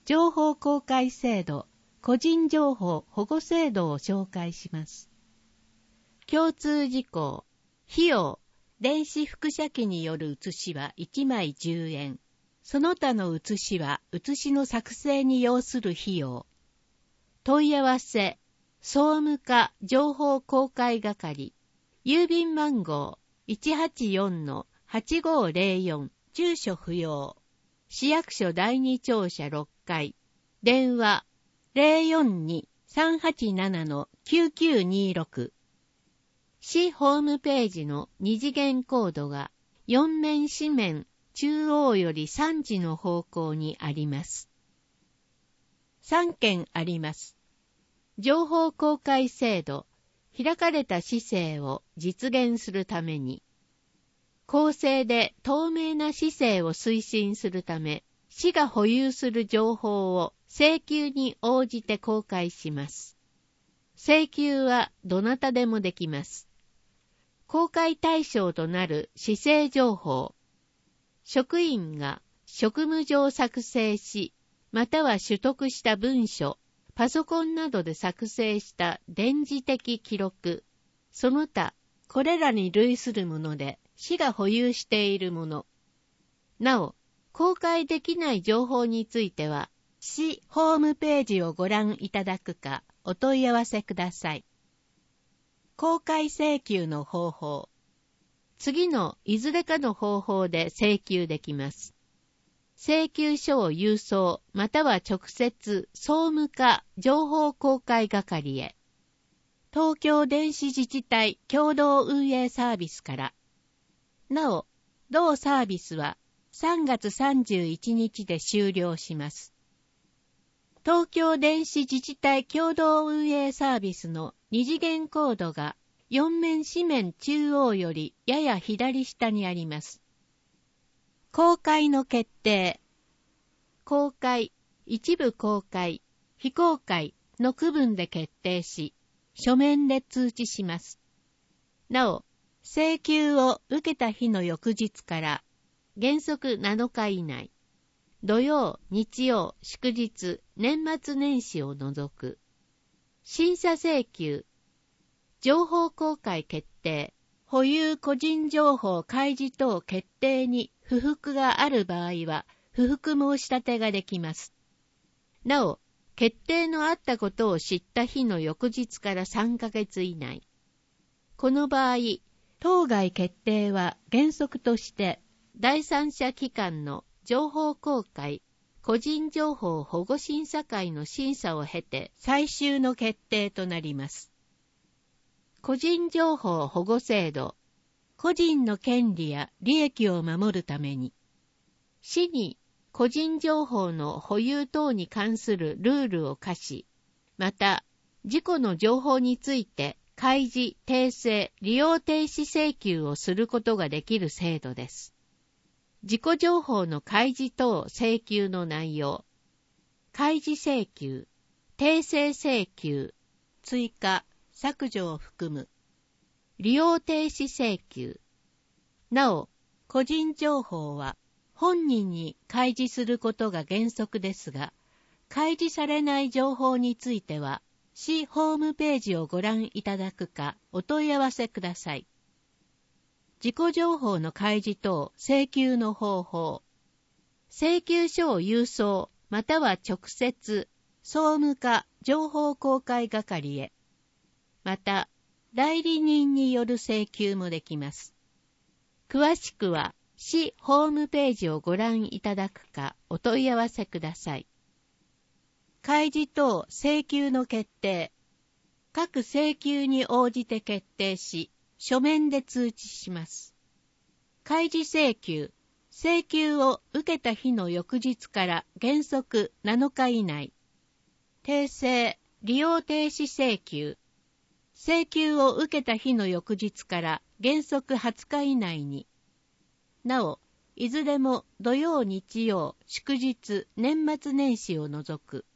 情報公開制度、個人情報保護制度を紹介します。共通事項、費用、電子複写機による写しは1枚10円。その他の写しは写しの作成に要する費用。問い合わせ、総務課情報公開係、郵便番号 184-8504、住所不要。市役所第二庁舎6階。電話 042-387-9926。市ホームページの二次元コードが4面四面中央より3時の方向にあります。3件あります。情報公開制度、開かれた市政を実現するために、公正で透明な市政を推進するため、市が保有する情報を請求に応じて公開します。請求はどなたでもできます。公開対象となる市政情報、職員が職務上作成し、または取得した文書、パソコンなどで作成した電磁的記録、その他、これらに類するもので、市が保有しているもの。なお、公開できない情報については、市ホームページをご覧いただくか、お問い合わせください。公開請求の方法。次のいずれかの方法で請求できます。請求書を郵送または直接総務課情報公開係へ。東京電子自治体共同運営サービスから。なお、同サービスは3月31日で終了します。東京電子自治体共同運営サービスの二次元コードが4面四面中央よりやや左下にあります。公開の決定。公開、一部公開、非公開の区分で決定し、書面で通知します。なお、請求を受けた日の翌日から原則7日以内、土曜、日曜、祝日、年末年始を除く。審査請求、情報公開決定、保有個人情報開示等決定に不服がある場合は、不服申し立てができます。なお、決定のあったことを知った日の翌日から3ヶ月以内。この場合、当該決定は原則として第三者機関の情報公開、個人情報保護審査会の審査を経て最終の決定となります。個人情報保護制度、個人の権利や利益を守るために、市に個人情報の保有等に関するルールを課し、また、自己の情報について開示、訂正、利用停止請求をすることができる制度です。自己情報の開示等請求の内容、開示請求、訂正請求、追加、削除を含む、利用停止請求。なお、個人情報は本人に開示することが原則ですが、開示されない情報については、市ホームページをご覧いただくかお問い合わせください。自己情報の開示等請求の方法。請求書を郵送または直接総務課情報公開係へ。また、代理人による請求もできます。詳しくは市ホームページをご覧いただくかお問い合わせください。開示等請求の決定。各請求に応じて決定し、書面で通知します。開示請求。請求を受けた日の翌日から原則7日以内。訂正、利用停止請求。請求を受けた日の翌日から原則20日以内に。なお、いずれも土曜、日曜、祝日、年末年始を除く。